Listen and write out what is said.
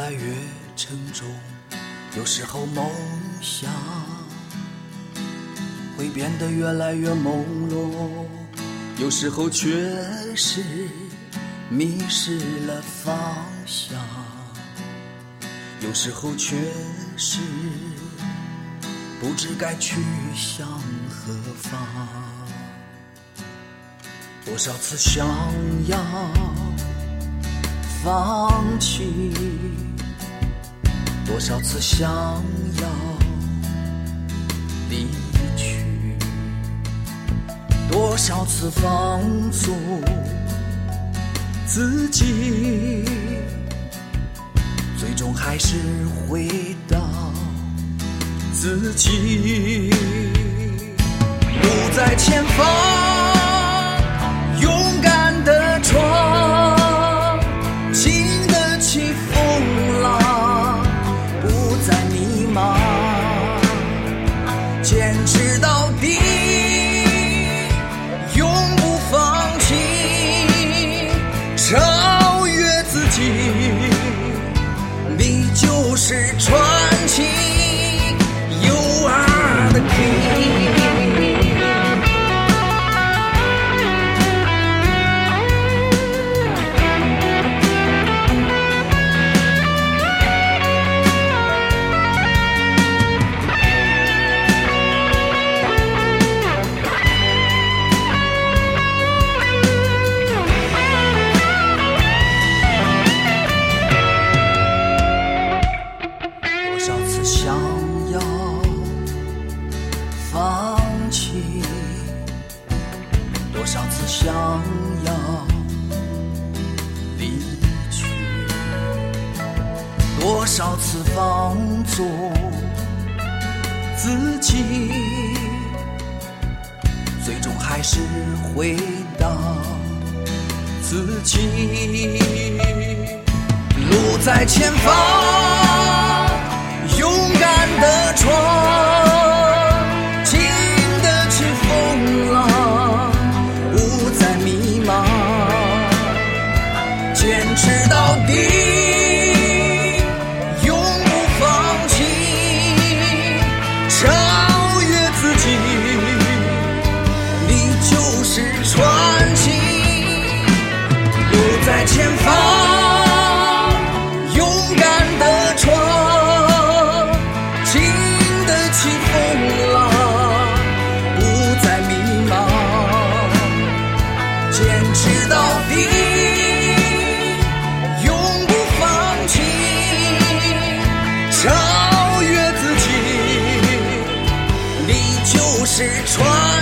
来越沉重，有时候梦想会变得越来越朦胧，有时候却是迷失了方向，有时候却是不知该去向何方。多少次想要放弃，多少次想要离去，多少次放纵自己，最终还是回到自己。路在前方，勇敢的闯，经得起风浪，不再迷茫，坚持到底，永不放弃，超越自己，你就是传奇。You are the king。多少次想要放弃，多少次想要离去，多少次放纵自己，最终还是回到自己。路在前方，勇敢的闯，经得起风浪，不再迷茫，坚持到底，永不放弃，超越自己，你就是传奇。路在前方，坚持到底，永不放弃，超越自己，你就是传奇。